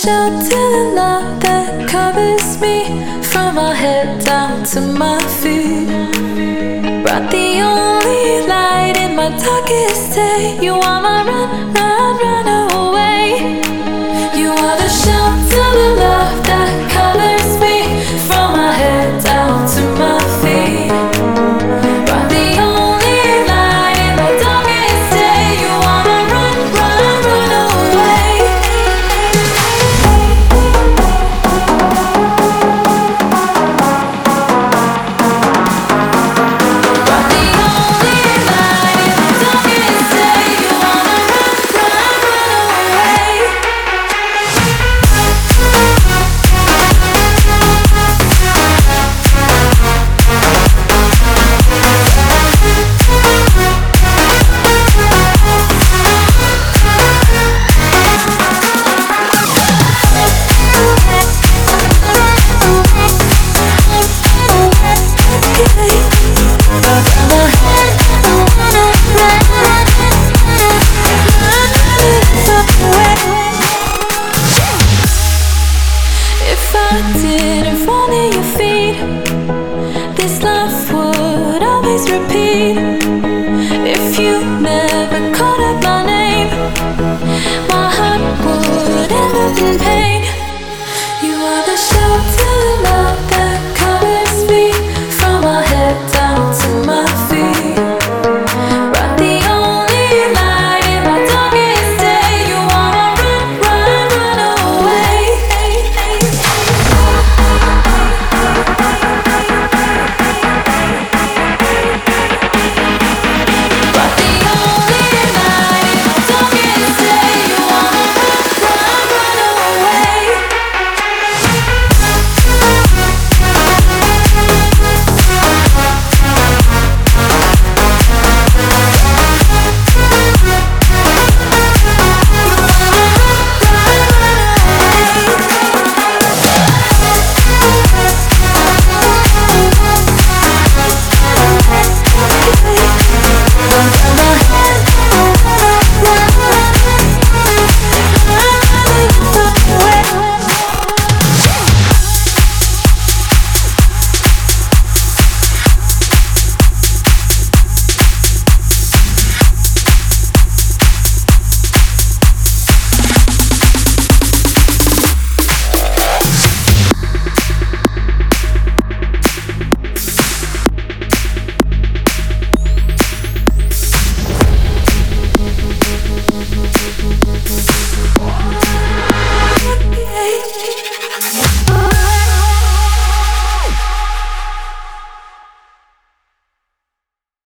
shelter, love that covers me from my head down to my feet. Brought the only light in my darkest day. You are my run away. You are the shelter, the love that covers me from my head down to my feet. Brought the only light in my darkest day. You are my run away. Brought the only light in my darkest day. You are my run away. If I didn't fall at your feet, this life would always repeat.